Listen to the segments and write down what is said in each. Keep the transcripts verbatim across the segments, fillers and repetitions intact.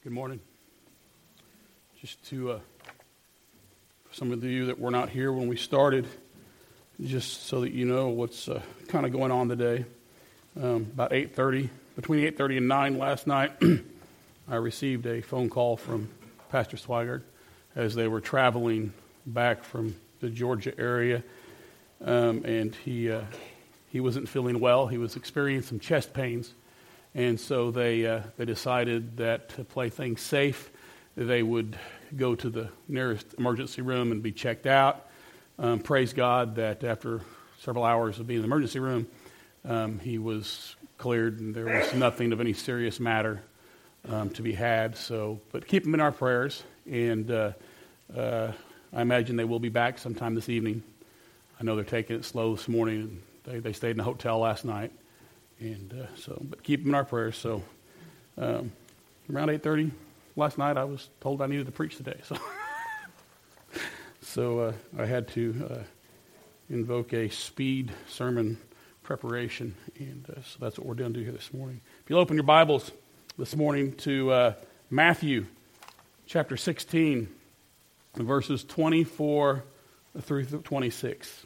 Good morning. Just to, uh, for some of you that were not here when we started, just so that you know what's uh, kind of going on today. Um, about eight thirty, between eight thirty and nine last night, I received a phone call from Pastor Swigert as they were traveling back from the Georgia area, um, and he uh, he wasn't feeling well. He was experiencing some chest pains. And so they uh, they decided that to play things safe, they would go to the nearest emergency room and be checked out. Um, praise God that after several hours of being in the emergency room, um, he was cleared and there was nothing of any serious matter um, to be had. So, but keep him in our prayers, and uh, uh, I imagine they will be back sometime this evening. I know they're taking it slow this morning, and they, they stayed in a hotel last night. And uh, so, but keep them in our prayers. So, um, around eight thirty last night, I was told I needed to preach today. So, so uh, I had to uh, invoke a speed sermon preparation, and uh, so that's what we're going to do here this morning. If you'll open your Bibles this morning to uh, Matthew chapter sixteen, verses twenty-four through twenty-six.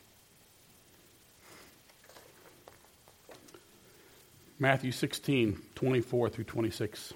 Matthew sixteen, twenty-four through twenty-six.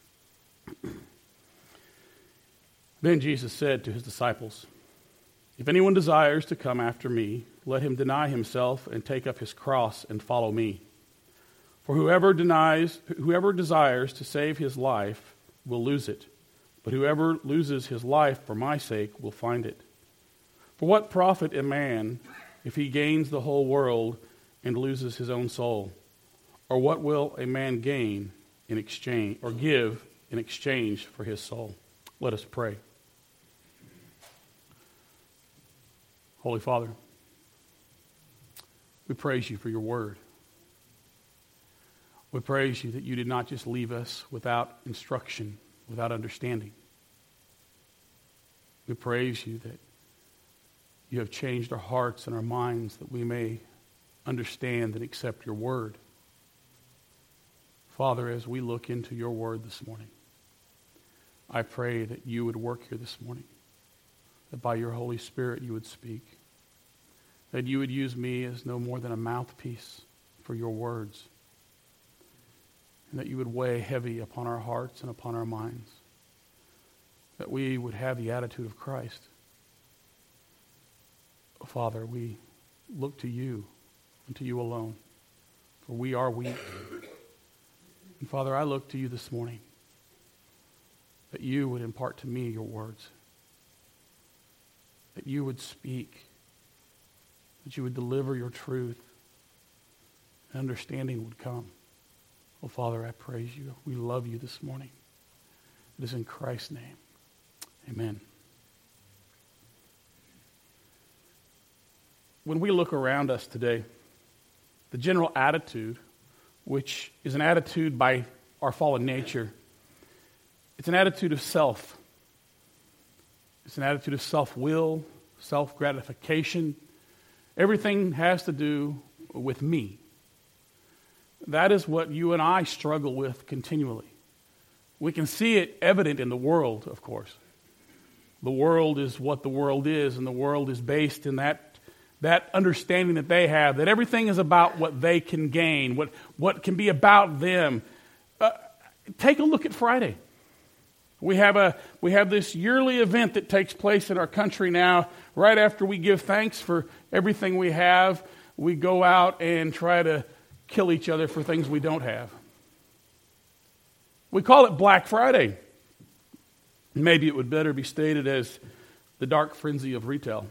Then Jesus said to his disciples, "If anyone desires to come after me, let him deny himself and take up his cross and follow me. For whoever denies, whoever desires to save his life will lose it, but whoever loses his life for my sake will find it. For what profit a man if he gains the whole world and loses his own soul? Or what will a man gain in exchange, or give in exchange for his soul?" Let us pray. Holy Father, we praise you for your word. We praise you that you did not just leave us without instruction, without understanding. We praise you that you have changed our hearts and our minds that we may understand and accept your word. Father, as we look into your word this morning, I pray that you would work here this morning, that by your Holy Spirit you would speak, that you would use me as no more than a mouthpiece for your words, and that you would weigh heavy upon our hearts and upon our minds, that we would have the attitude of Christ. Father, we look to you and to you alone, for we are weak. And Father, I look to you this morning that you would impart to me your words, that you would speak, that you would deliver your truth, and understanding would come. Oh, Father, I praise you. We love you this morning. It is in Christ's name. Amen. When we look around us today, the general attitude, which is an attitude by our fallen nature, it's an attitude of self. It's an attitude of self-will, self-gratification. Everything has to do with me. That is what you and I struggle with continually. We can see it evident in the world, of course. The world is what the world is, and the world is based in that That understanding that they have, that everything is about what they can gain, what, what can be about them. Uh, take a look at Friday. We have a we have this yearly event that takes place in our country now. Right after we give thanks for everything we have, we go out and try to kill each other for things we don't have. We call it Black Friday. Maybe it would better be stated as the dark frenzy of retail.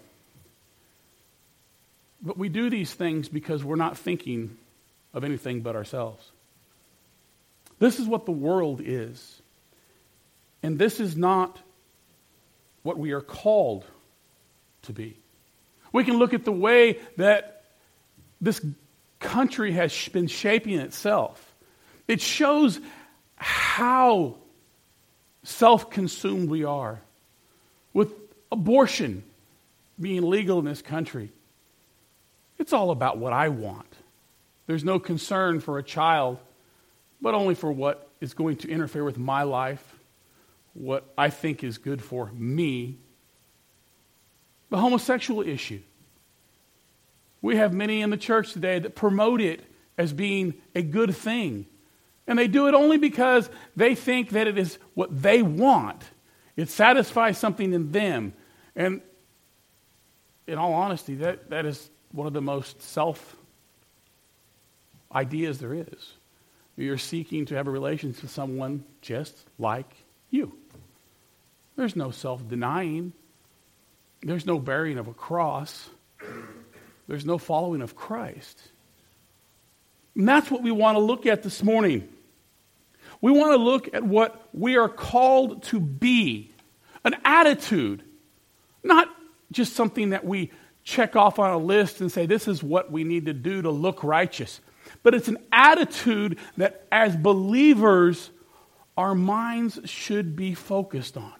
But we do these things because we're not thinking of anything but ourselves. This is what the world is. And this is not what we are called to be. We can look at the way that this country has been shaping itself. It shows how self-consumed we are. With abortion being legal in this country, it's all about what I want. There's no concern for a child, but only for what is going to interfere with my life, what I think is good for me. The homosexual issue. We have many in the church today that promote it as being a good thing. And they do it only because they think that it is what they want. It satisfies something in them. And in all honesty, that, that is one of the most self ideas there is. You're seeking to have a relationship with someone just like you. There's no self-denying. There's no bearing of a cross. There's no following of Christ. And that's what we want to look at this morning. We want to look at what we are called to be. An attitude. Not just something that we check off on a list and say, this is what we need to do to look righteous. But it's an attitude that as believers, our minds should be focused on.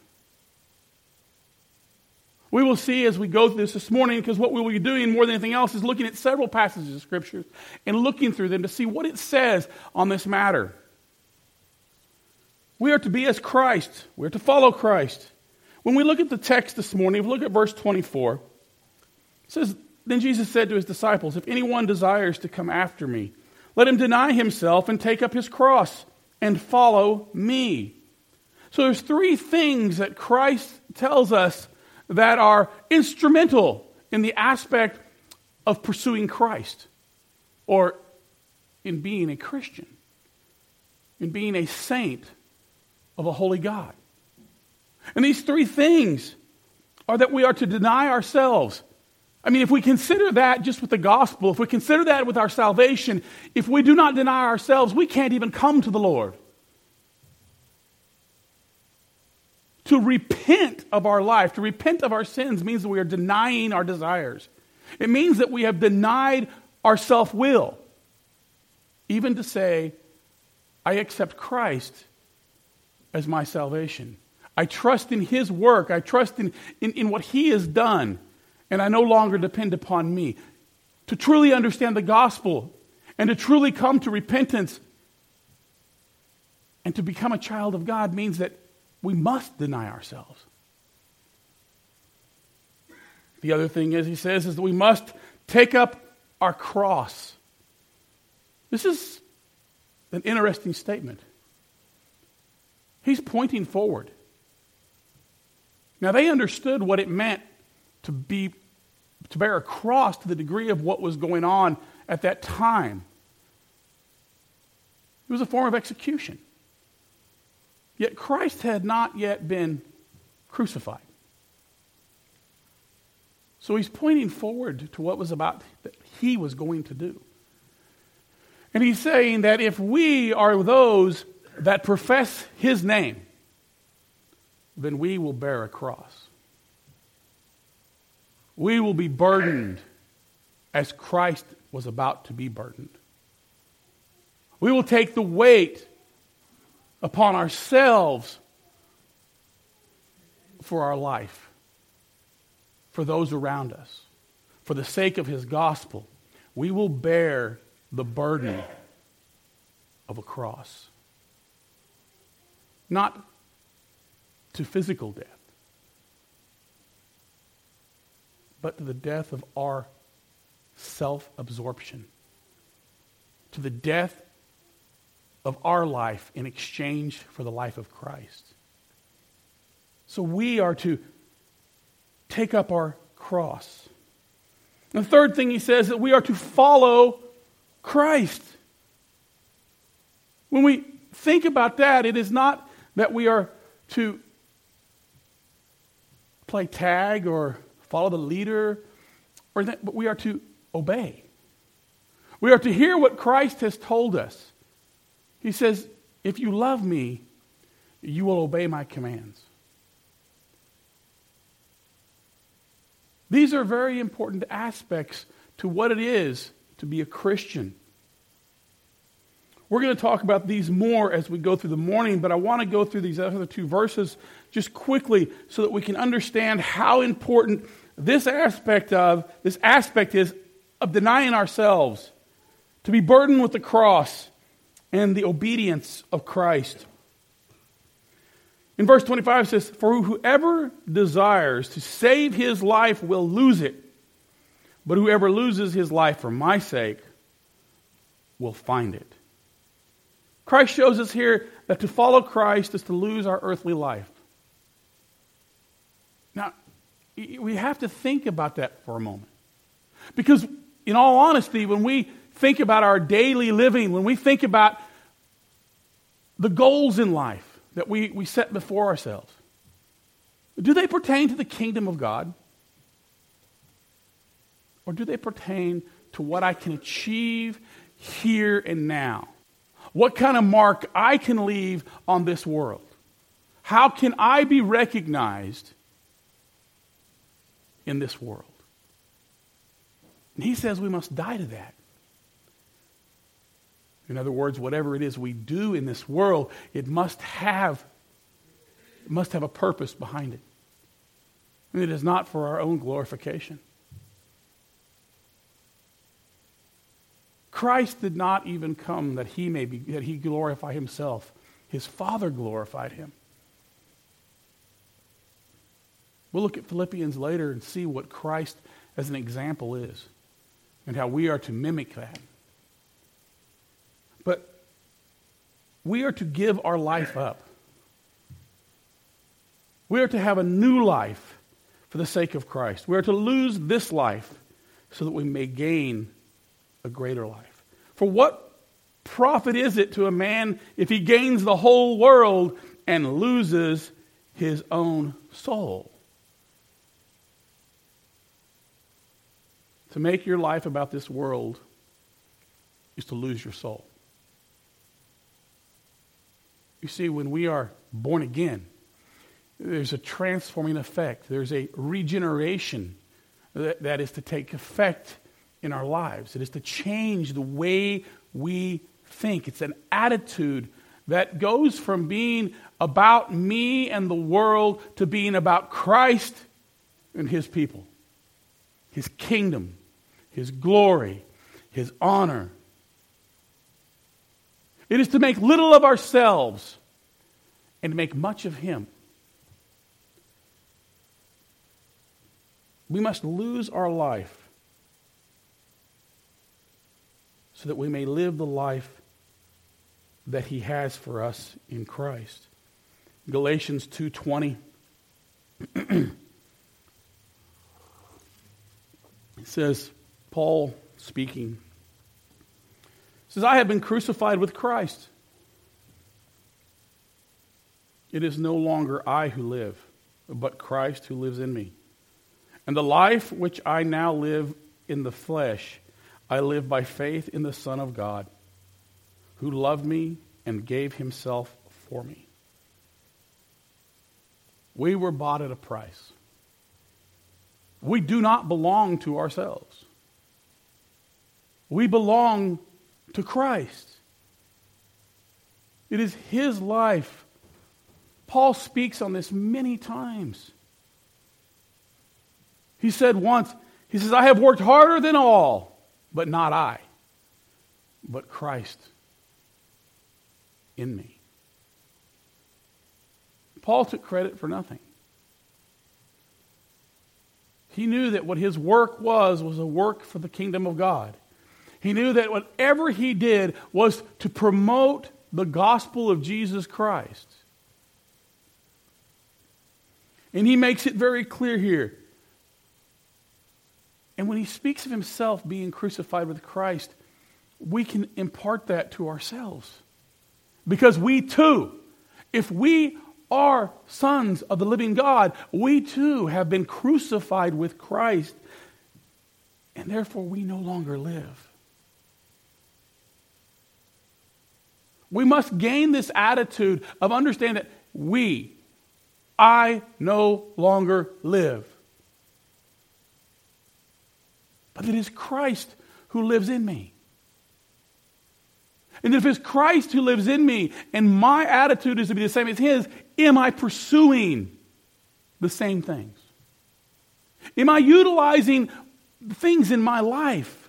We will see as we go through this this morning, because what we will be doing more than anything else is looking at several passages of Scripture and looking through them to see what it says on this matter. We are to be as Christ. We are to follow Christ. When we look at the text this morning, if we look at verse twenty-four, it says, then Jesus said to his disciples, if anyone desires to come after me, let him deny himself and take up his cross and follow me. So there's three things that Christ tells us that are instrumental in the aspect of pursuing Christ, or in being a Christian, in being a saint of a holy God. And these three things are that we are to deny ourselves. I mean, if we consider that just with the gospel, if we consider that with our salvation, if we do not deny ourselves, we can't even come to the Lord. To repent of our life, to repent of our sins, means that we are denying our desires. It means that we have denied our self-will. Even to say, I accept Christ as my salvation. I trust in His work. I trust in, in, in what He has done. And I no longer depend upon me. To truly understand the gospel and to truly come to repentance and to become a child of God means that we must deny ourselves. The other thing is, he says, is that we must take up our cross. This is an interesting statement. He's pointing forward. Now, they understood what it meant to be to bear a cross to the degree of what was going on at that time. It was a form of execution. Yet Christ had not yet been crucified. So he's pointing forward to what was about that he was going to do. And he's saying that if we are those that profess his name, then we will bear a cross. We will be burdened as Christ was about to be burdened. We will take the weight upon ourselves for our life, for those around us, for the sake of his gospel. We will bear the burden of a cross. Not to physical death, but to the death of our self-absorption, to the death of our life in exchange for the life of Christ. So we are to take up our cross. And the third thing he says, that we are to follow Christ. When we think about that, it is not that we are to play tag or follow the leader, or that, but we are to obey. We are to hear what Christ has told us. He says, if you love me, you will obey my commands. These are very important aspects to what it is to be a Christian. We're going to talk about these more as we go through the morning, but I want to go through these other two verses just quickly so that we can understand how important this aspect of this aspect is of denying ourselves, to be burdened with the cross and the obedience of Christ. In verse twenty-five it says, "For whoever desires to save his life will lose it, but whoever loses his life for my sake will find it." Christ shows us here that to follow Christ is to lose our earthly life. Now, we have to think about that for a moment. Because, in all honesty, when we think about our daily living, when we think about the goals in life that we, we set before ourselves, do they pertain to the kingdom of God? Or do they pertain to what I can achieve here and now? What kind of mark I can leave on this world? How can I be recognized in this world? And he says we must die to that. In other words, whatever it is we do in this world, it must have, it must have a purpose behind it. And it is not for our own glorification. Christ did not even come that he may be, that he glorify himself. His Father glorified him. We'll look at Philippians later and see what Christ as an example is and how we are to mimic that. But we are to give our life up. We are to have a new life for the sake of Christ. We are to lose this life so that we may gain a greater life. For what profit is it to a man if he gains the whole world and loses his own soul? To make your life about this world is to lose your soul. You see, when we are born again, there's a transforming effect. There's a regeneration that, that is to take effect in our lives. It is to change the way we think. It's an attitude that goes from being about me and the world to being about Christ and his people, his kingdom, his glory, his honor. It is to make little of ourselves and to make much of him. We must lose our life so that we may live the life that he has for us in Christ. Galatians two twenty. It says, Paul speaking, says, "I have been crucified with Christ. It is no longer I who live, but Christ who lives in me. And the life which I now live in the flesh, I live by faith in the Son of God, who loved me and gave himself for me." We were bought at a price. We do not belong to ourselves. We belong to Christ. It is his life. Paul speaks on this many times. He said once, he says, "I have worked harder than all, but not I, but Christ in me." Paul took credit for nothing. He knew that what his work was, was a work for the kingdom of God. He knew that whatever he did was to promote the gospel of Jesus Christ. And he makes it very clear here. And when he speaks of himself being crucified with Christ, we can impart that to ourselves. Because we too, if we are sons of the living God, we too have been crucified with Christ, and therefore we no longer live. We must gain this attitude of understanding that we, I no longer live, but it is Christ who lives in me. And if it's Christ who lives in me and my attitude is to be the same as his, am I pursuing the same things? Am I utilizing things in my life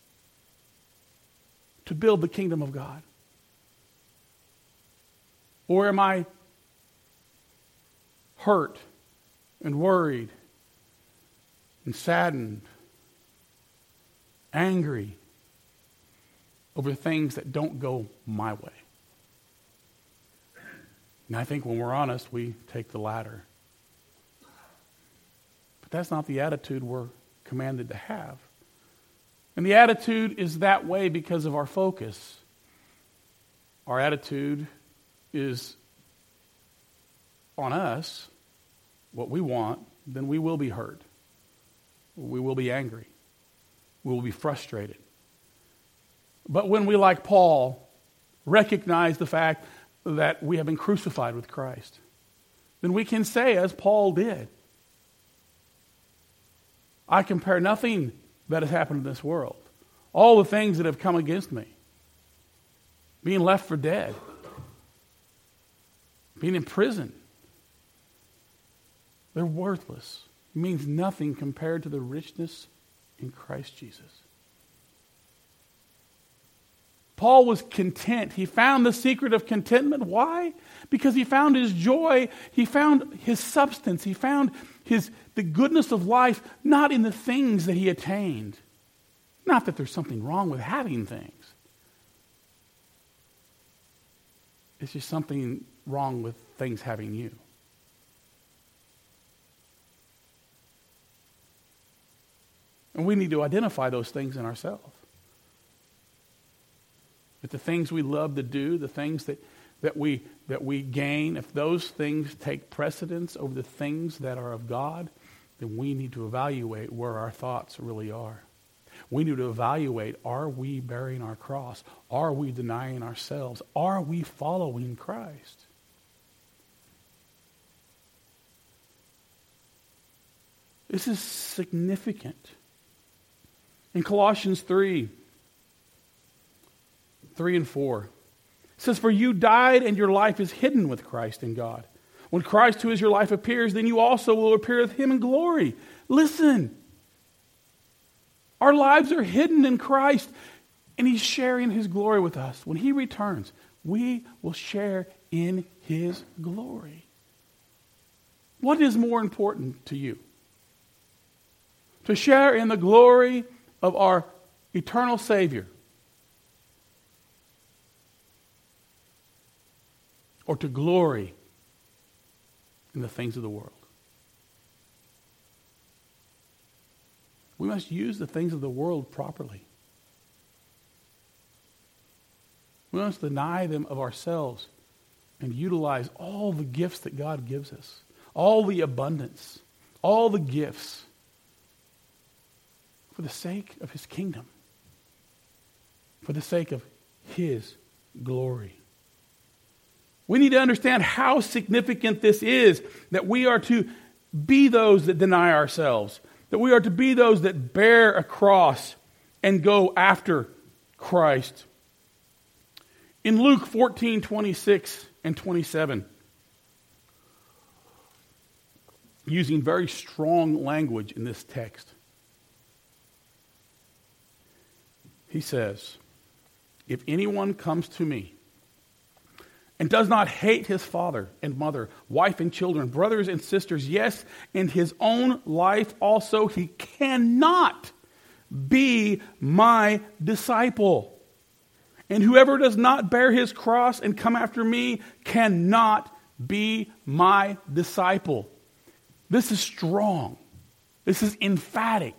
to build the kingdom of God? Or am I hurt and worried and saddened, angry over things that don't go my way? And I think when we're honest, we take the latter. But that's not the attitude we're commanded to have. And the attitude is that way because of our focus. Our attitude is on us, what we want, then we will be hurt. We will be angry. We will be frustrated. But when we, like Paul, recognize the fact that we have been crucified with Christ, then we can say, as Paul did, I compare nothing that has happened in this world. All the things that have come against me, being left for dead, being in prison, they're worthless. It means nothing compared to the richness in Christ Jesus. Paul was content. He found the secret of contentment. Why? Because he found his joy. He found his substance. He found his the goodness of life not in the things that he attained. Not that there's something wrong with having things. It's just something wrong with things having you. And we need to identify those things in ourselves. That the things we love to do, the things that, that we that we gain, if those things take precedence over the things that are of God, then we need to evaluate where our thoughts really are. We need to evaluate, are we bearing our cross? Are we denying ourselves? Are we following Christ? This is significant. In Colossians three, three and four, it says, for you died and your life is hidden with Christ in God. When Christ, who is your life, appears, then you also will appear with him in glory. Listen. Our lives are hidden in Christ, and he's sharing his glory with us. When he returns, we will share in his glory. What is more important to you? To share in the glory of our eternal Savior, or to glory in the things of the world? We must use the things of the world properly. We must deny them of ourselves and utilize all the gifts that God gives us, all the abundance, all the gifts for the sake of his kingdom, for the sake of his glory. We need to understand how significant this is, that we are to be those that deny ourselves, that we are to be those that bear a cross and go after Christ. In Luke fourteen, twenty-six and twenty-seven, using very strong language in this text, he says, if anyone comes to me and does not hate his father and mother, wife and children, brothers and sisters, yes, and his own life also, he cannot be my disciple. And whoever does not bear his cross and come after me cannot be my disciple. This is strong. This is emphatic.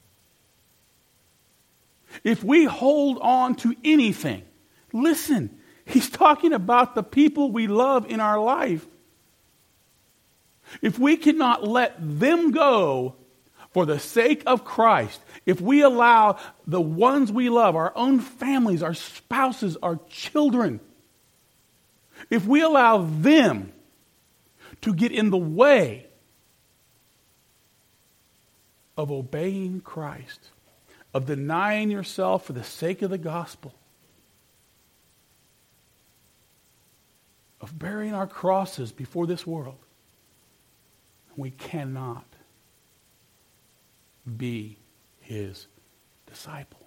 If we hold on to anything, listen, he's talking about the people we love in our life. If we cannot let them go for the sake of Christ, if we allow the ones we love, our own families, our spouses, our children, if we allow them to get in the way of obeying Christ, of denying yourself for the sake of the gospel, of bearing our crosses before this world, we cannot be his disciple.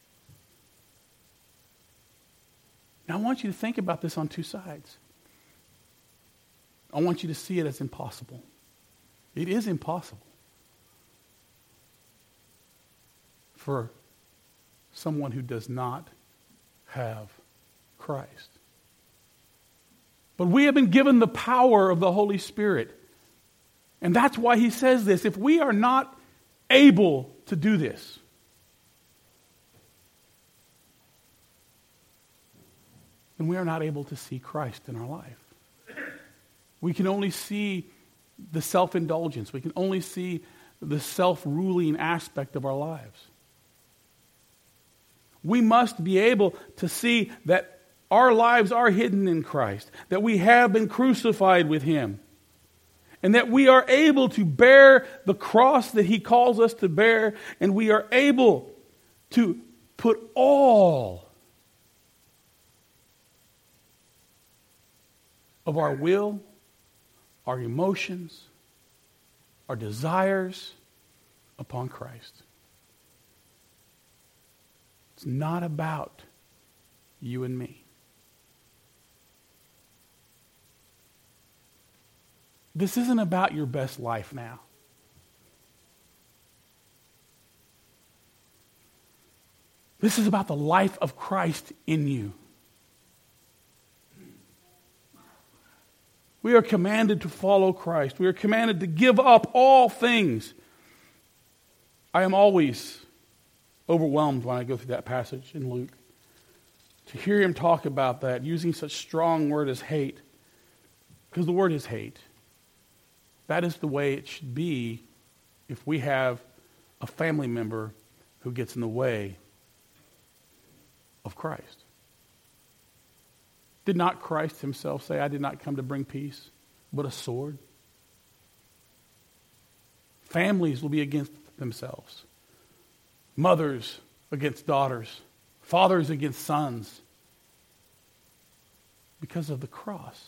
Now I want you to think about this on two sides. I want you to see it as impossible. It is impossible for someone who does not have Christ. But we have been given the power of the Holy Spirit. And that's why he says this. If we are not able to do this, then we are not able to see Christ in our life. We can only see the self-indulgence. We can only see the self-ruling aspect of our lives. We must be able to see that our lives are hidden in Christ, that we have been crucified with him, and that we are able to bear the cross that he calls us to bear, and we are able to put all of our will, our emotions, our desires upon Christ. It's not about you and me. This isn't about your best life now. This is about the life of Christ in you. We are commanded to follow Christ. We are commanded to give up all things. I am always overwhelmed when I go through that passage in Luke. To hear him talk about that, using such strong word as hate. Because the word is hate. That is the way it should be if we have a family member who gets in the way of Christ. Did not Christ himself say, I did not come to bring peace, but a sword? Families will be against themselves. Mothers against daughters. Fathers against sons. Because of the cross.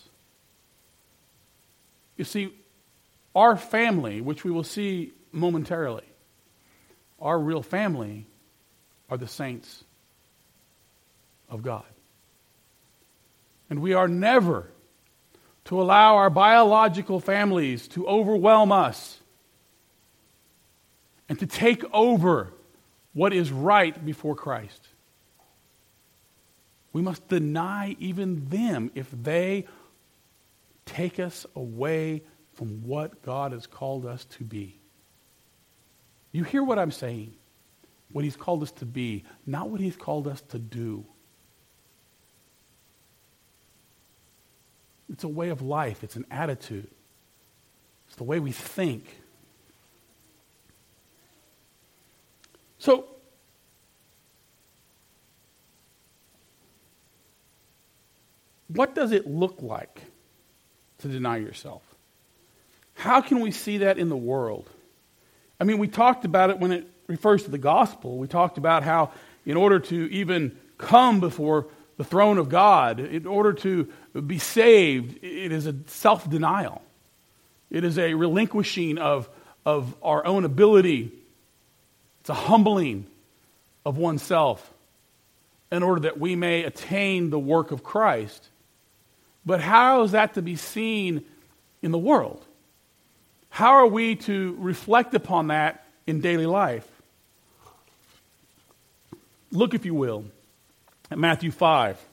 You see, our family, which we will see momentarily, our real family are the saints of God. And we are never to allow our biological families to overwhelm us and to take over what is right before Christ. We must deny even them if they take us away from what God has called us to be. You hear what I'm saying? What he's called us to be, not what he's called us to do. It's a way of life. It's an attitude. It's the way we think. So, what does it look like to deny yourself? How can we see that in the world? I mean, we talked about it when it refers to the gospel. We talked about how in order to even come before the throne of God, in order to be saved, it is a self-denial. It is a relinquishing of, of our own ability. It's a humbling of oneself in order that we may attain the work of Christ. But how is that to be seen in the world? How are we to reflect upon that in daily life? Look, if you will, at Matthew five.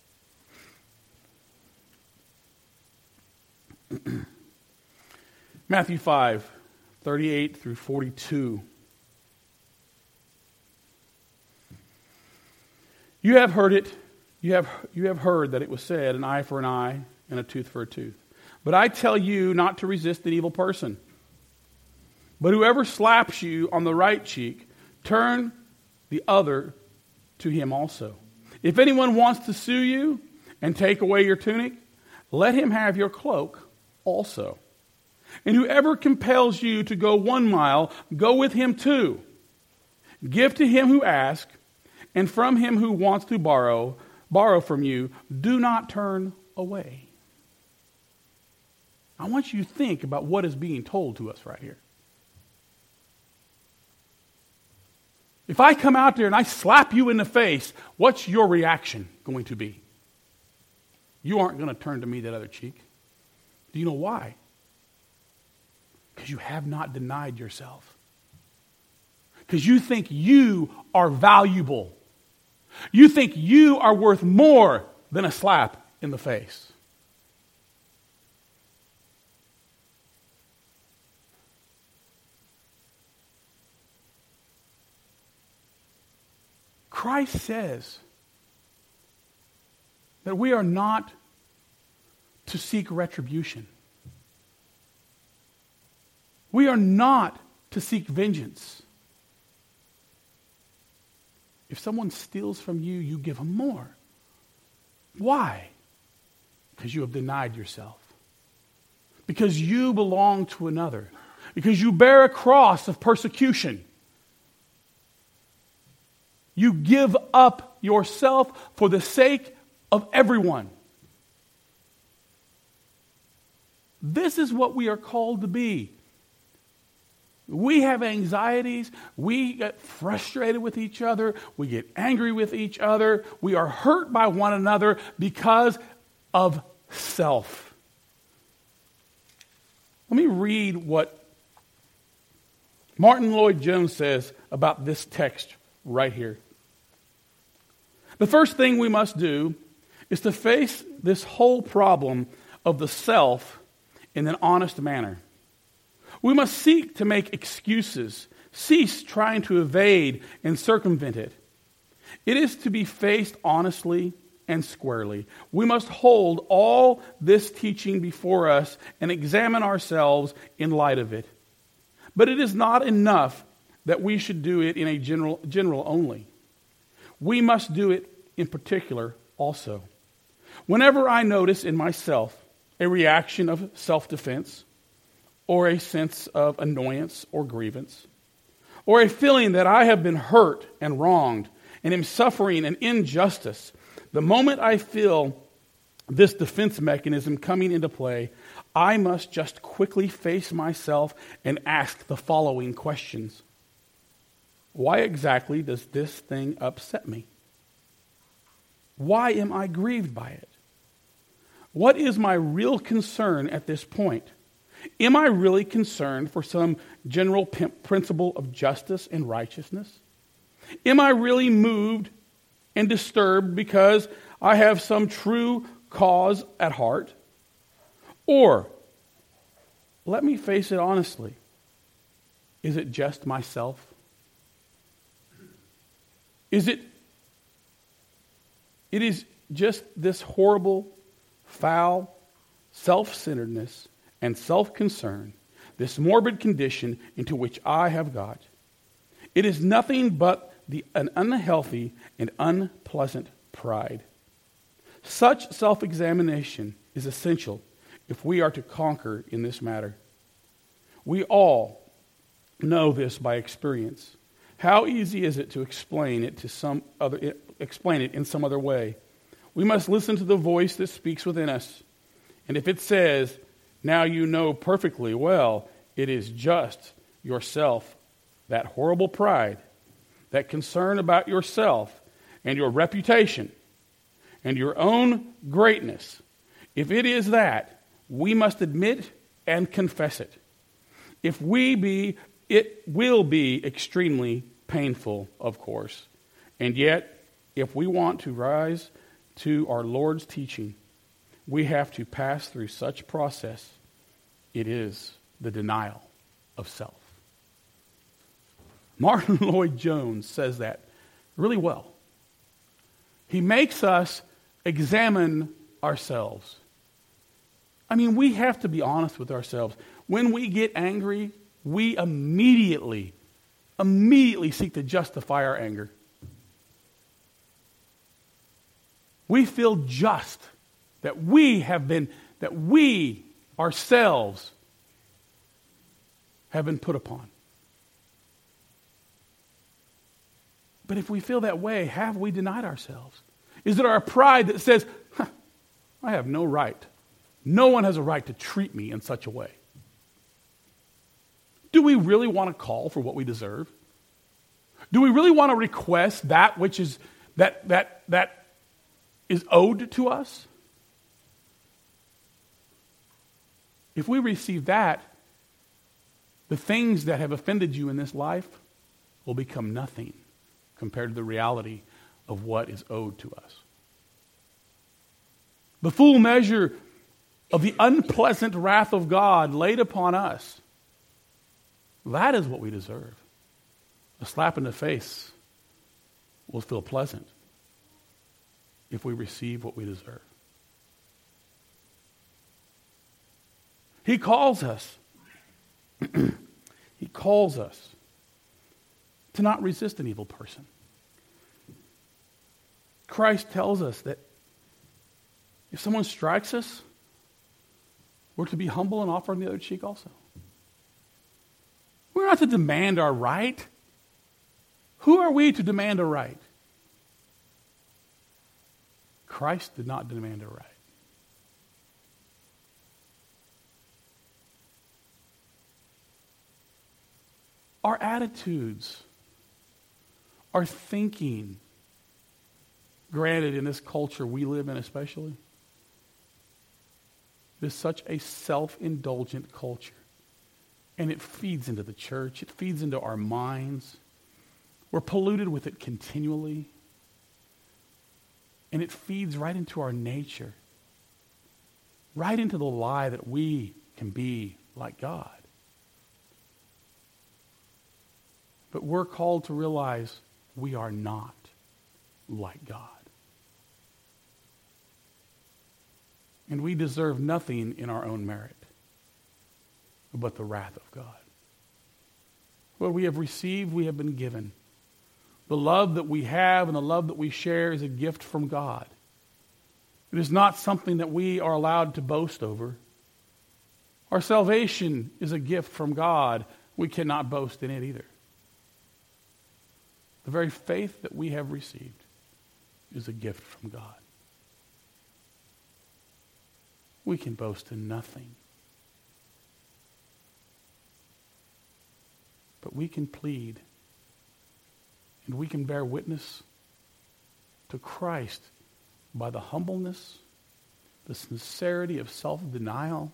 Matthew five, thirty-eight through forty-two. You have heard it, you have, you have heard that it was said, an eye for an eye and a tooth for a tooth. But I tell you not to resist an evil person. But whoever slaps you on the right cheek, turn the other to him also. If anyone wants to sue you and take away your tunic, let him have your cloak also. And whoever compels you to go one mile, go with him two. Give to him who asks, and from him who wants to borrow, borrow from you. Do not turn away. I want you to think about what is being told to us right here. If I come out there and I slap you in the face, what's your reaction going to be? You aren't going to turn to me that other cheek. Do you know why? Because you have not denied yourself. Because you think you are valuable. You think you are worth more than a slap in the face. Christ says that we are not to seek retribution. We are not to seek vengeance. If someone steals from you, you give them more. Why? Because you have denied yourself. Because you belong to another. Because you bear a cross of persecution. You give up yourself for the sake of everyone. This is what we are called to be. We have anxieties. We get frustrated with each other. We get angry with each other. We are hurt by one another because of self. Let me read what Martin Lloyd-Jones says about this text right here. The first thing we must do is to face this whole problem of the self in an honest manner. We must seek to make excuses, cease trying to evade and circumvent it. It is to be faced honestly and squarely. We must hold all this teaching before us and examine ourselves in light of it. But it is not enough that we should do it in a general, general only. We must do it in particular also. Whenever I notice in myself a reaction of self-defense, or a sense of annoyance or grievance, or a feeling that I have been hurt and wronged and am suffering an injustice, the moment I feel this defense mechanism coming into play, I must just quickly face myself and ask the following questions. Why exactly does this thing upset me? Why am I grieved by it? What is my real concern at this point? Am I really concerned for some general principle of justice and righteousness? Am I really moved and disturbed because I have some true cause at heart? Or, let me face it honestly, is it just myself? Is it, it is just this horrible, foul self-centeredness and self-concern, this morbid condition into which I have got. It is nothing but the, an unhealthy and unpleasant pride. Such self-examination is essential if we are to conquer in this matter. We all know this by experience. How easy is it to explain it to some other, explain it in some other way? We must listen to the voice that speaks within us. And if it says, now you know perfectly well, it is just yourself, that horrible pride, that concern about yourself and your reputation and your own greatness. If it is that, we must admit and confess it. If we be, it will be extremely painful, of course. And yet, if we want to rise to our Lord's teaching, we have to pass through such process. It is the denial of self. Martin Lloyd-Jones says that really well. He makes us examine ourselves. I mean, we have to be honest with ourselves. When we get angry, we immediately, immediately seek to justify our anger. We feel just that we have been, that we ourselves have been put upon. But if we feel that way, have we denied ourselves? Is it our pride that says, huh, I have no right. No one has a right to treat me in such a way? Do we really want to call for what we deserve? Do we really want to request that which is that that that is owed to us? If we receive that, the things that have offended you in this life will become nothing compared to the reality of what is owed to us. The full measure of the unpleasant wrath of God laid upon us, that is what we deserve. A slap in the face will feel pleasant if we receive what we deserve. He calls us. He calls us to not resist an evil person. Christ tells us that if someone strikes us, we're to be humble and offer them the other cheek also. We're not to demand our right. Who are we to demand a right? Christ did not demand a right. Our attitudes, our thinking, granted in this culture we live in especially, it is such a self-indulgent culture. And it feeds into the church. It feeds into our minds. We're polluted with it continually. And it feeds right into our nature. Right into the lie that we can be like God. But we're called to realize we are not like God. And we deserve nothing in our own merit but the wrath of God. What we have received, we have been given. The love that we have and the love that we share is a gift from God. It is not something that we are allowed to boast over. Our salvation is a gift from God. We cannot boast in it either. The very faith that we have received is a gift from God. We can boast in nothing. But we can plead and we can bear witness to Christ by the humbleness, the sincerity of self-denial.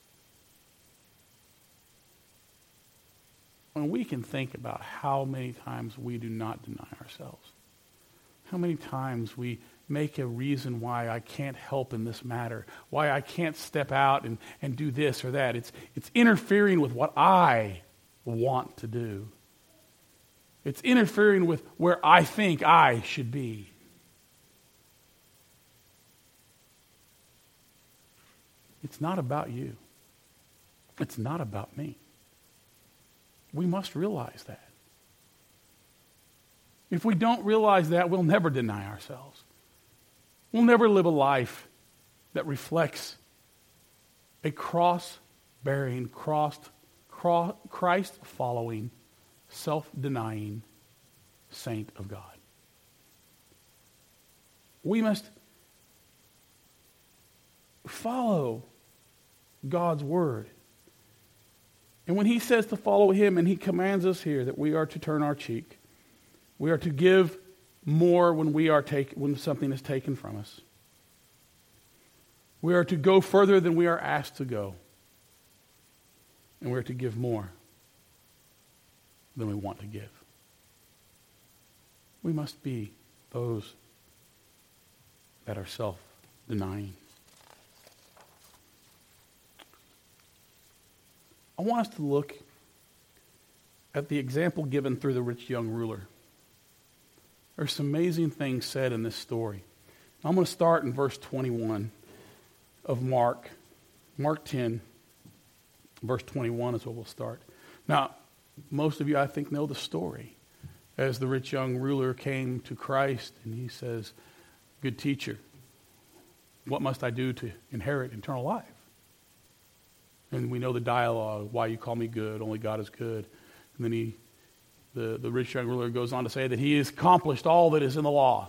And we can think about how many times we do not deny ourselves. How many times we make a reason why I can't help in this matter, why I can't step out and, and do this or that. It's, it's interfering with what I want to do. It's interfering with where I think I should be. It's not about you. It's not about me. We must realize that. If we don't realize that, we'll never deny ourselves. We'll never live a life that reflects a cross-bearing, cross Christ-following, self-denying saint of God. We must follow God's word. And when he says to follow him, and he commands us here that we are to turn our cheek, we are to give more when we are take, when something is taken from us. We are to go further than we are asked to go. And we're to give more than we want to give. We must be those that are self-denying. I want us to look at the example given through the rich young ruler. There's some amazing things said in this story. I'm going to start in verse twenty-one of Mark. Mark ten. Verse twenty-one is where we'll start. Now, most of you, I think, know the story. As the rich young ruler came to Christ and he says, "Good teacher, what must I do to inherit eternal life?" And we know the dialogue, "Why you call me good? Only God is good." And then he, the, the rich young ruler goes on to say that he has accomplished all that is in the law.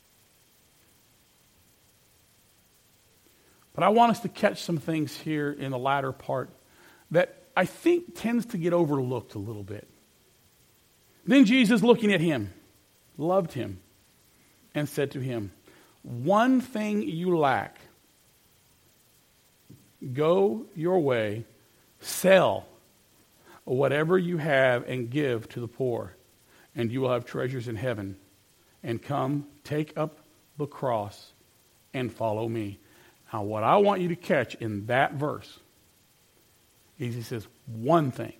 But I want us to catch some things here in the latter part that I think tends to get overlooked a little bit. Then Jesus, looking at him, loved him and said to him, "One thing you lack. Go your way, sell whatever you have and give to the poor, and you will have treasures in heaven. And come, take up the cross and follow me. Now, what I want you to catch in that verse is he says one thing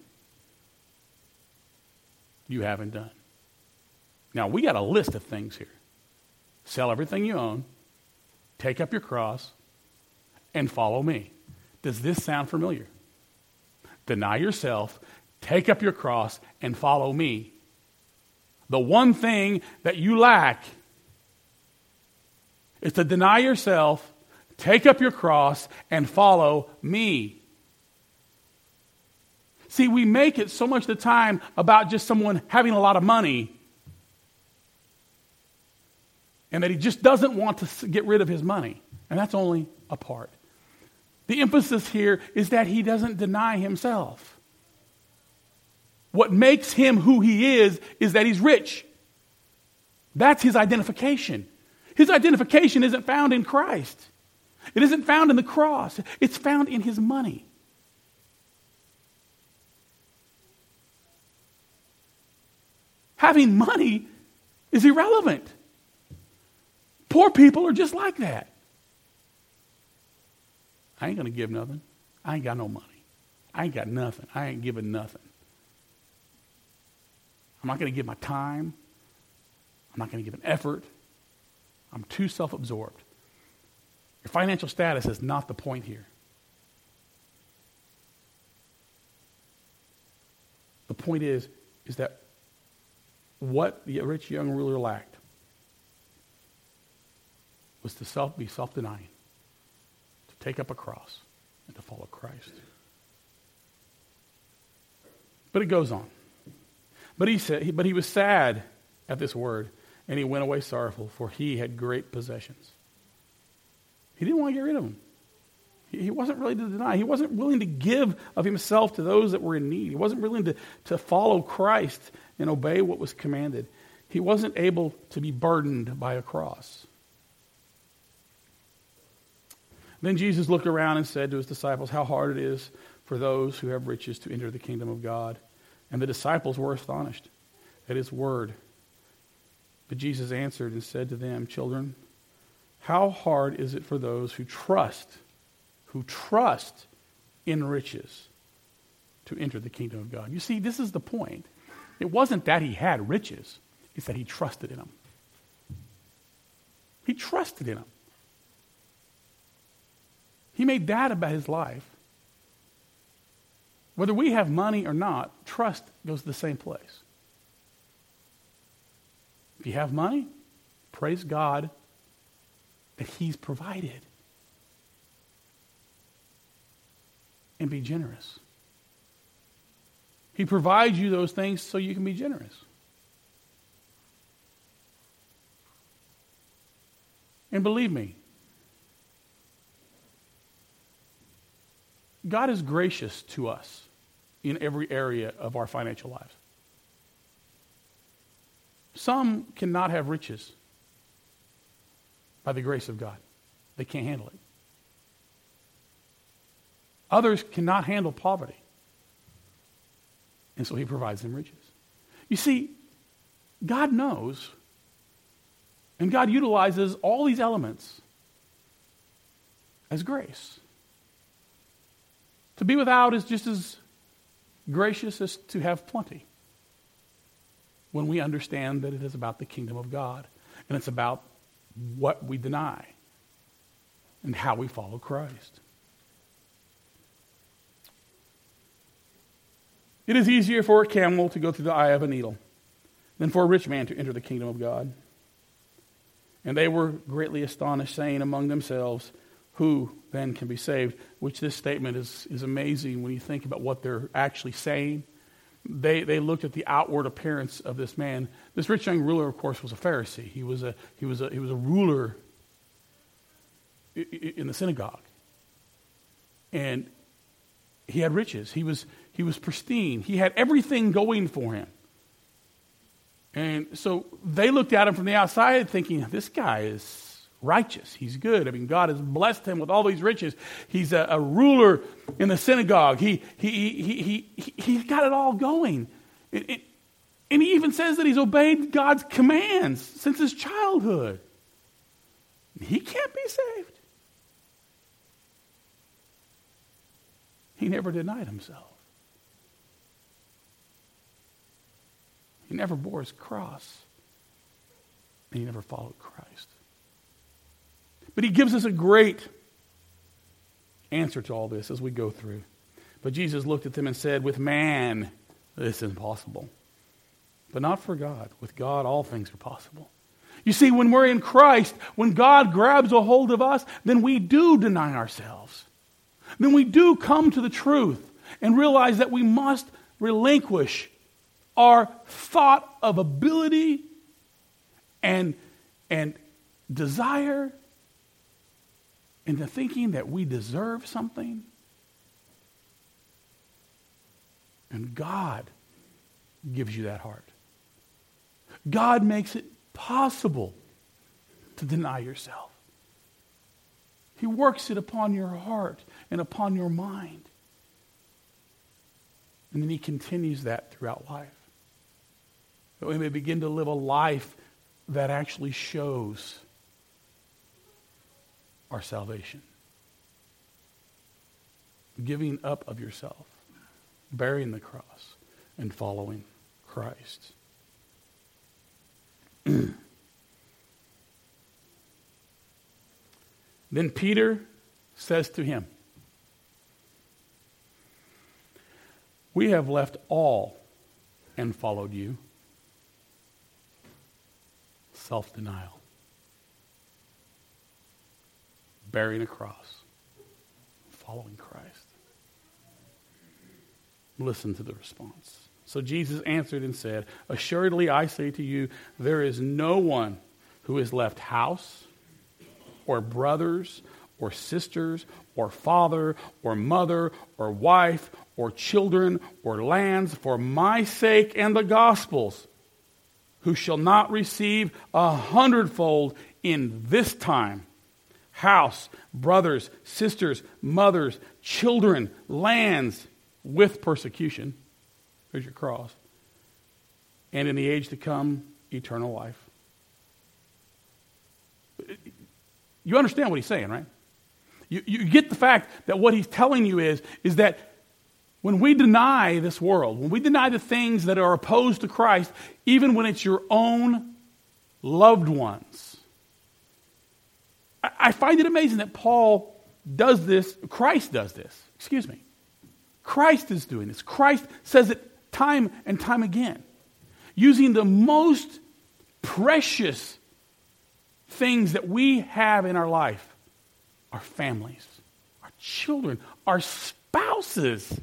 you haven't done. Now, we got a list of things here. Sell everything you own, take up your cross, and follow me. Does this sound familiar? Deny yourself, take up your cross, and follow me. The one thing that you lack is to deny yourself, take up your cross, and follow me. See, we make it so much of the time about just someone having a lot of money and that he just doesn't want to get rid of his money. And that's only a part. The emphasis here is that he doesn't deny himself. What makes him who he is is that he's rich. That's his identification. His identification isn't found in Christ. It isn't found in the cross. It's found in his money. Having money is irrelevant. Poor people are just like that. I ain't going to give nothing. I ain't got no money. I ain't got nothing. I ain't giving nothing. I'm not going to give my time. I'm not going to give an effort. I'm too self-absorbed. Your financial status is not the point here. The point is, is that what the rich young ruler lacked was to self be self-denying, to take up a cross, and to follow Christ. But it goes on. But he said, but he was sad at this word, and he went away sorrowful, for he had great possessions. He didn't want to get rid of them. He, he wasn't ready to deny. He wasn't willing to give of himself to those that were in need. He wasn't willing to, to follow Christ and obey what was commanded. He wasn't able to be burdened by a cross. Then Jesus looked around and said to his disciples, how hard it is for those who have riches to enter the kingdom of God. And the disciples were astonished at his word. But Jesus answered and said to them, children, how hard is it for those who trust, who trust in riches to enter the kingdom of God? You see, this is the point. It wasn't that he had riches. It's that he trusted in them. He trusted in them. He made that about his life. Whether we have money or not, trust goes to the same place. If you have money, praise God that he's provided. And be generous. He provides you those things so you can be generous. And believe me, God is gracious to us in every area of our financial lives. Some cannot have riches by the grace of God. They can't handle it. Others cannot handle poverty. And so he provides them riches. You see, God knows, and God utilizes all these elements as grace. To be without is just as gracious as to have plenty. When we understand that it is about the kingdom of God. And it's about what we deny. And how we follow Christ. It is easier for a camel to go through the eye of a needle than for a rich man to enter the kingdom of God. And they were greatly astonished, saying among themselves, who then can be saved? Which this statement is, is amazing when you think about what they're actually saying. They they looked at the outward appearance of this man. This rich young ruler, of course, was a Pharisee. He was a he was a he was a ruler in the synagogue. And he had riches. He was he was pristine. He had everything going for him. And so they looked at him from the outside thinking, this guy is righteous. He's good. I mean, God has blessed him with all these riches. He's a, a ruler in the synagogue. He, he, he, he, he, he's got it all going. It, it, and he even says that he's obeyed God's commands since his childhood. He can't be saved. He never denied himself. He never bore his cross. And he never followed Christ. But he gives us a great answer to all this as we go through. But Jesus looked at them and said, with man, this is impossible. But not for God. With God, all things are possible. You see, when we're in Christ, when God grabs a hold of us, then we do deny ourselves. Then we do come to the truth and realize that we must relinquish our thought of ability and, and desire into thinking that we deserve something. And God gives you that heart. God makes it possible to deny yourself. He works it upon your heart and upon your mind. And then he continues that throughout life. That we may begin to live a life that actually shows our salvation. Giving up of yourself, bearing the cross, and following Christ. Then Peter says to him, we have left all and followed you. Self-denial. Bearing a cross. Following Christ. Listen to the response. So Jesus answered and said, assuredly I say to you, there is no one who has left house or brothers or sisters or father or mother or wife or children or lands for my sake and the gospel's, who shall not receive a hundredfold in this time. House, brothers, sisters, mothers, children, lands with persecution. There's your cross. And in the age to come, eternal life. You understand what he's saying, right? You, you get the fact that what he's telling you is, is that when we deny this world, when we deny the things that are opposed to Christ, even when it's your own loved ones. I, I find it amazing that Paul does this, Christ does this, excuse me. Christ is doing this. Christ says it time and time again, using the most precious things that we have in our life, our families, our children, our spouses.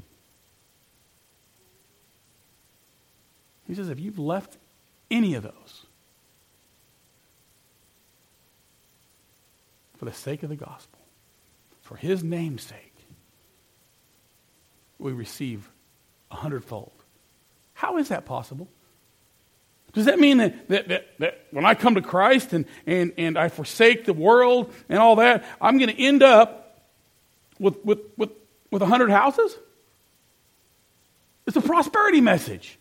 He says, if you've left any of those for the sake of the gospel, for his name's sake, we receive a hundredfold. How is that possible? Does that mean that, that, that, that when I come to Christ and, and, and I forsake the world and all that, I'm going to end up with, with, with, with a hundred houses? It's a prosperity message.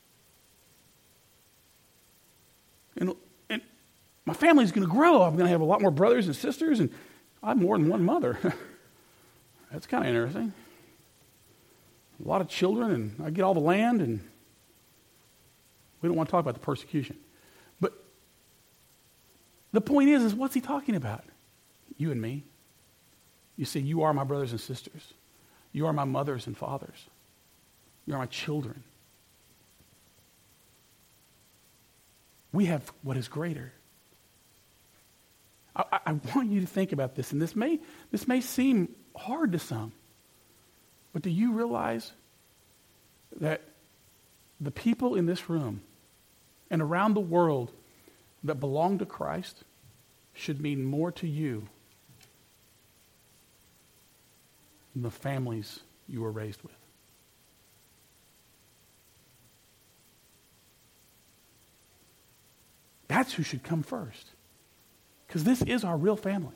And, and my family's going to grow. I'm going to have a lot more brothers and sisters, and I have more than one mother. That's kind of interesting. A lot of children, and I get all the land, and we don't want to talk about the persecution. But the point is, is what's he talking about? You and me. You see, you are my brothers and sisters. You are my mothers and fathers. You are my children. We have what is greater. I, I, I want you to think about this, and this may, this may seem hard to some, but do you realize that the people in this room and around the world that belong to Christ should mean more to you than the families you were raised with? That's who should come first. Because this is our real family.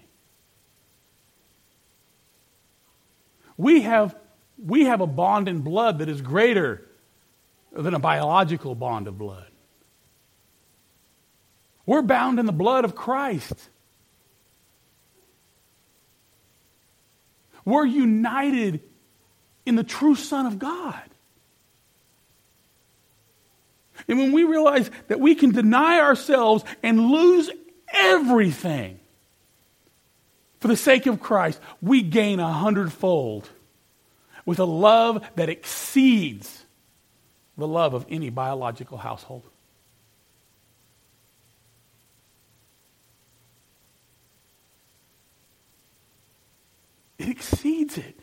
We have, we have a bond in blood that is greater than a biological bond of blood. We're bound in the blood of Christ. We're united in the true Son of God. And when we realize that we can deny ourselves and lose everything for the sake of Christ, we gain a hundredfold with a love that exceeds the love of any biological household. It exceeds it.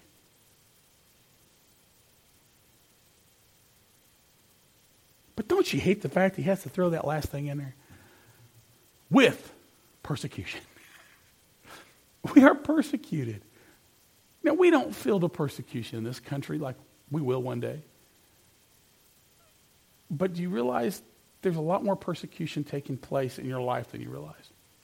But don't you hate the fact he has to throw that last thing in there? With persecution. We are persecuted. Now, we don't feel the persecution in this country like we will one day. But do you realize there's a lot more persecution taking place in your life than you realize?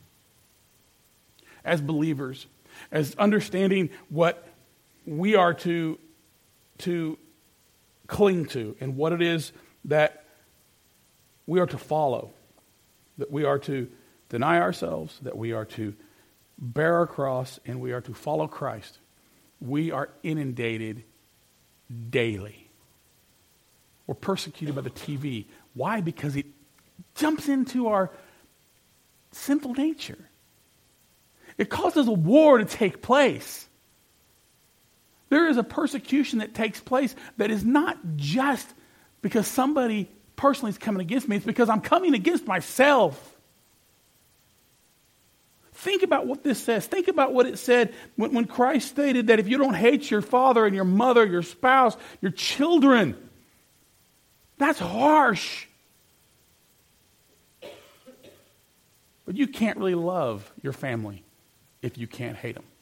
As believers, as understanding what we are to, to cling to and what it is that we are to follow, that we are to deny ourselves, that we are to bear our cross, and we are to follow Christ. We are inundated daily. We're persecuted by the T V. Why? Because it jumps into our sinful nature. It causes a war to take place. There is a persecution that takes place that is not just because somebody personally is coming against me. It's because I'm coming against myself. Think about what this says. Think about what it said when, when Christ stated that if you don't hate your father and your mother, your spouse, your children, that's harsh. But you can't really love your family if you can't hate them.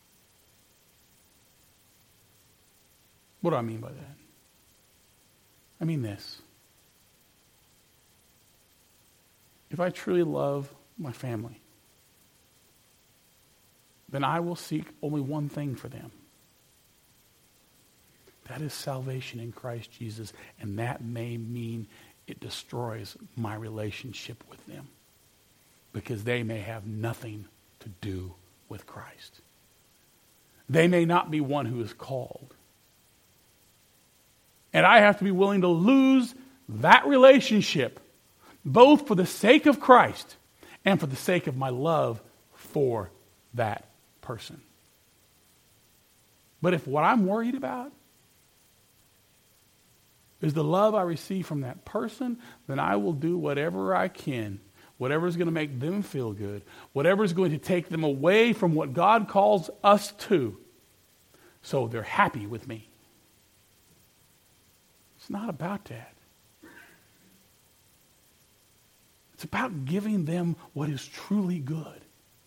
What do I mean by that? I mean this. If I truly love my family, then I will seek only one thing for them. That is salvation in Christ Jesus, and that may mean it destroys my relationship with them because they may have nothing to do with Christ. They may not be one who is called. And I have to be willing to lose that relationship both for the sake of Christ and for the sake of my love for that person. But if what I'm worried about is the love I receive from that person, then I will do whatever I can, whatever is going to make them feel good, whatever is going to take them away from what God calls us to, so they're happy with me. It's not about that. It's about giving them what is truly good.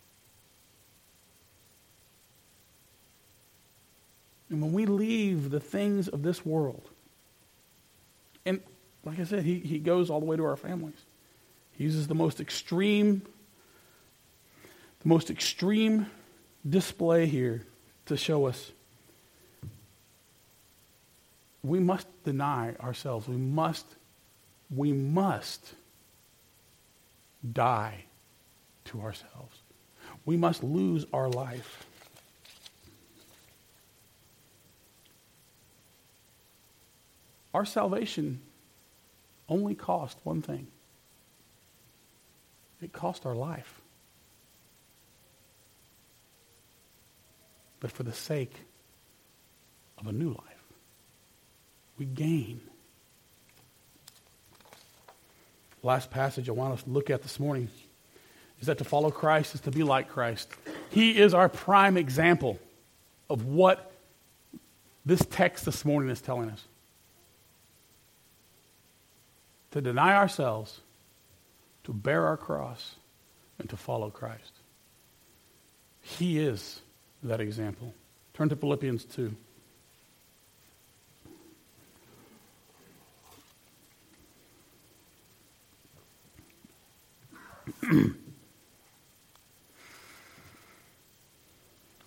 And when we leave the things of this world, and like I said, he, he goes all the way to our families. He uses the most extreme, the most extreme display here to show us we must deny ourselves. We must, we must die to ourselves. We must lose our life. Our salvation only cost one thing. It cost our life. But for the sake of a new life, we gain. Last passage I want us to look at this morning is that to follow Christ is to be like Christ. He is our prime example of what this text this morning is telling us. To deny ourselves, to bear our cross, and to follow Christ. He is that example. Turn to Philippians two.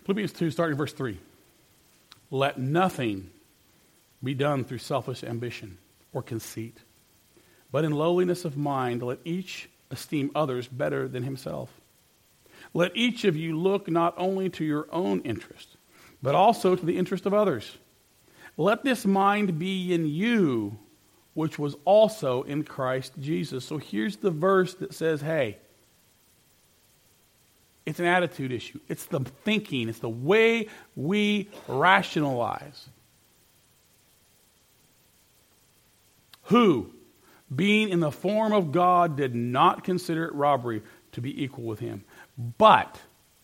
Philippians two, starting in verse three. Let nothing be done through selfish ambition or conceit, but in lowliness of mind let each esteem others better than himself. Let each of you look not only to your own interest, but also to the interest of others. Let this mind be in you, which was also in Christ Jesus. So here's the verse that says, hey, it's an attitude issue. It's the thinking. It's the way we rationalize. Who, being in the form of God, did not consider it robbery to be equal with him, but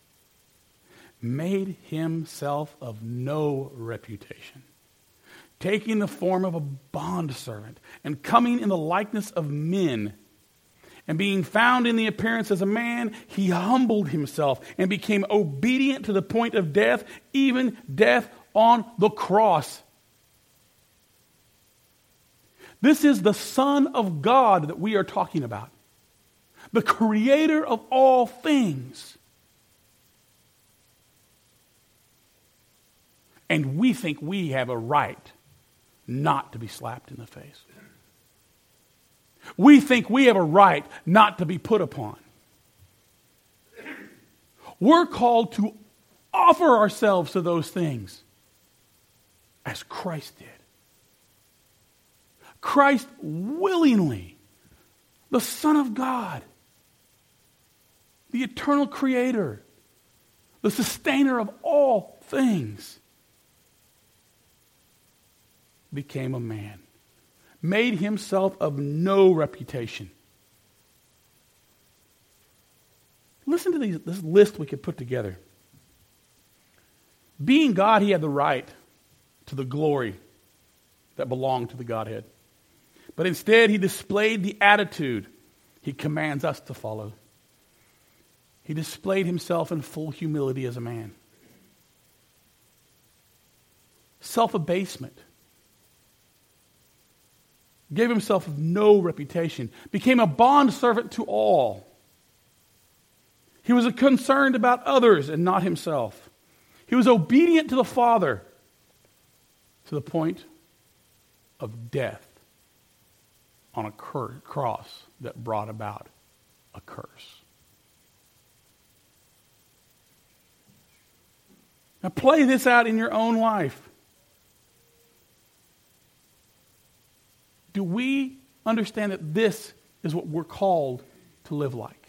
made himself of no reputation, taking the form of a bondservant and coming in the likeness of men. And being found in the appearance as a man, he humbled himself and became obedient to the point of death, even death on the cross. This is the Son of God that we are talking about, the creator of all things. And we think we have a right not to be slapped in the face. We think we have a right not to be put upon. We're called to offer ourselves to those things as Christ did. Christ willingly, the Son of God, the eternal creator, the sustainer of all things, became a man. Made himself of no reputation. Listen to these, this list we could put together. Being God, he had the right to the glory that belonged to the Godhead. But instead, he displayed the attitude he commands us to follow. He displayed himself in full humility as a man. Self-abasement. Gave himself no reputation, became a bondservant to all. He was concerned about others and not himself. He was obedient to the Father to the point of death on a cur- cross that brought about a curse. Now play this out in your own life. Do we understand that this is what we're called to live like?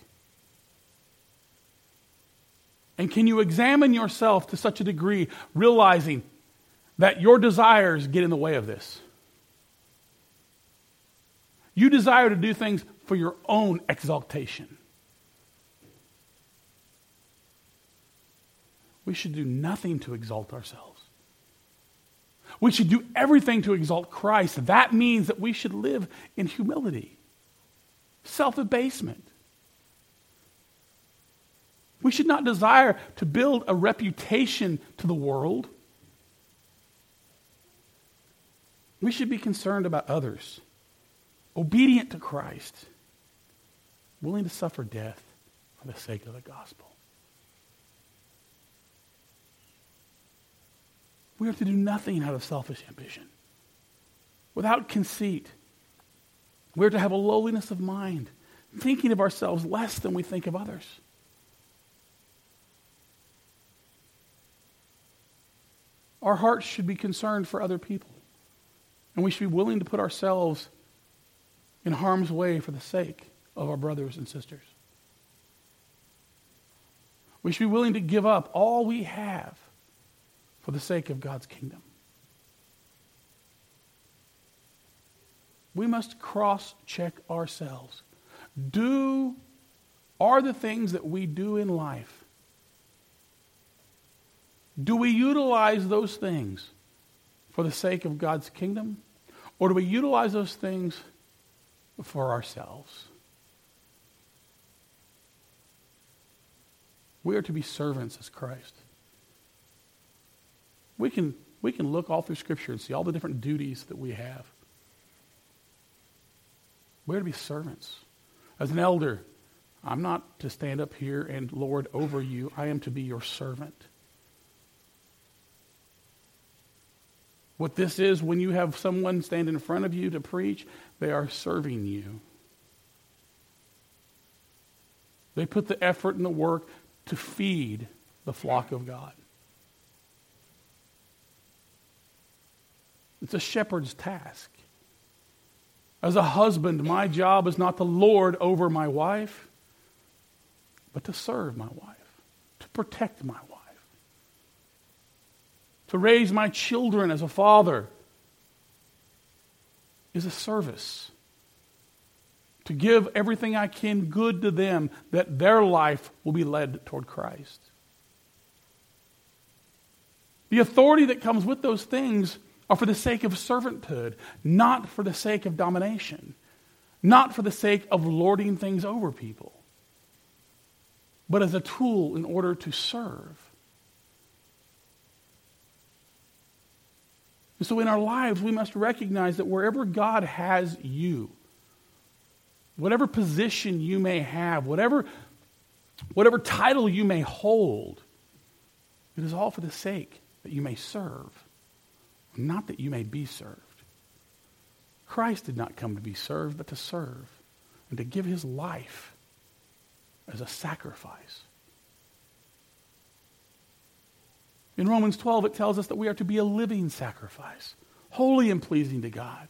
And can you examine yourself to such a degree, realizing that your desires get in the way of this? You desire to do things for your own exaltation. We should do nothing to exalt ourselves. We should do everything to exalt Christ. That means that we should live in humility, self-abasement. We should not desire to build a reputation to the world. We should be concerned about others, obedient to Christ, willing to suffer death for the sake of the gospel. We are to do nothing out of selfish ambition, without conceit. We are to have a lowliness of mind, thinking of ourselves less than we think of others. Our hearts should be concerned for other people, and we should be willing to put ourselves in harm's way for the sake of our brothers and sisters. We should be willing to give up all we have for the sake of God's kingdom. We must cross-check ourselves. Do, are the things that we do in life, do we utilize those things for the sake of God's kingdom? Or do we utilize those things for ourselves? We are to be servants as Christ. We can, we can look all through Scripture and see all the different duties that we have. We're to be servants. As an elder, I'm not to stand up here and lord over you. I am to be your servant. What this is, when you have someone stand in front of you to preach, they are serving you. They put the effort and the work to feed the flock of God. It's a shepherd's task. As a husband, my job is not to lord over my wife, but to serve my wife, to protect my wife, to raise my children as a father is a service. To give everything I can good to them, that their life will be led toward Christ. The authority that comes with those things are for the sake of servanthood, not for the sake of domination, not for the sake of lording things over people, but as a tool in order to serve. And so in our lives, we must recognize that wherever God has you, whatever position you may have, whatever, whatever title you may hold, it is all for the sake that you may serve, not that you may be served. Christ did not come to be served, but to serve and to give his life as a sacrifice. In Romans twelve, it tells us that we are to be a living sacrifice, holy and pleasing to God.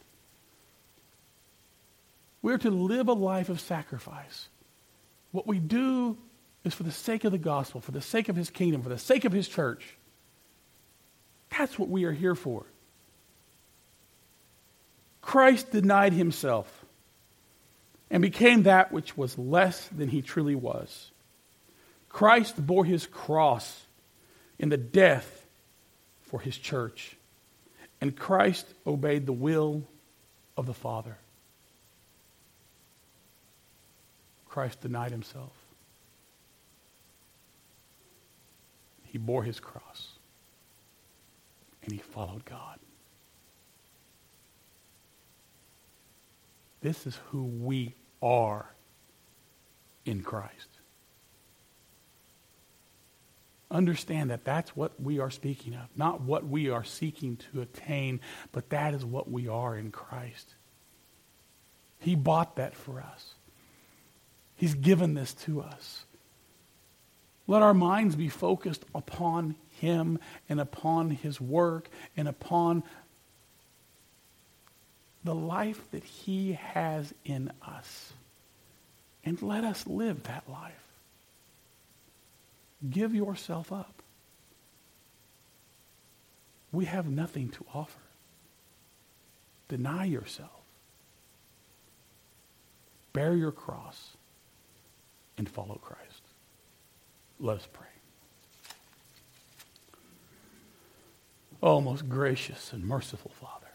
We are to live a life of sacrifice. What we do is for the sake of the gospel, for the sake of his kingdom, for the sake of his church. That's what we are here for. Christ denied himself and became that which was less than he truly was. Christ bore his cross in the death for his church, and Christ obeyed the will of the Father. Christ denied himself. He bore his cross. And he followed God. This is who we are in Christ. Understand that that's what we are speaking of. Not what we are seeking to attain, but that is what we are in Christ. He bought that for us. He's given this to us. Let our minds be focused upon him and upon his work and upon the life that he has in us. And let us live that life. Give yourself up. We have nothing to offer. Deny yourself. Bear your cross and follow Christ. Let us pray. Oh, most gracious and merciful Father.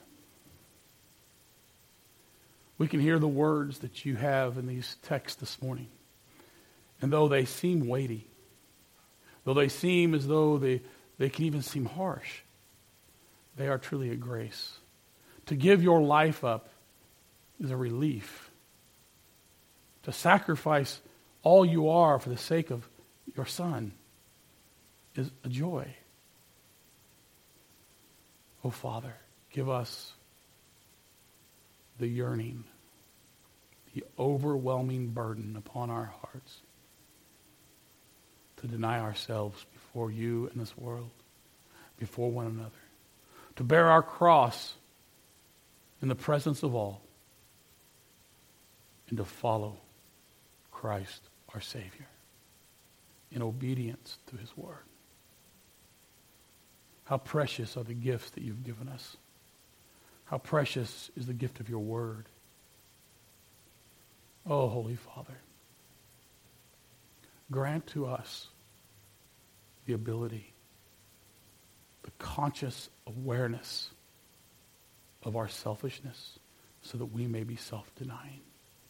We can hear the words that you have in these texts this morning. And though they seem weighty, though they seem as though they, they can even seem harsh, they are truly a grace. To give your life up is a relief. To sacrifice all you are for the sake of your Son is a joy. Oh, Father, give us the yearning, the overwhelming burden upon our hearts to deny ourselves before you and this world, before one another, to bear our cross in the presence of all, and to follow Christ, our Savior, in obedience to his word. How precious are the gifts that you've given us. How precious is the gift of your word. Oh, Holy Father, grant to us the ability, the conscious awareness of our selfishness so that we may be self-denying.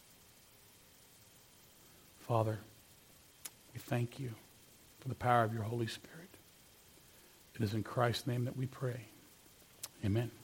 Father, we thank you for the power of your Holy Spirit. It is in Christ's name that we pray. Amen.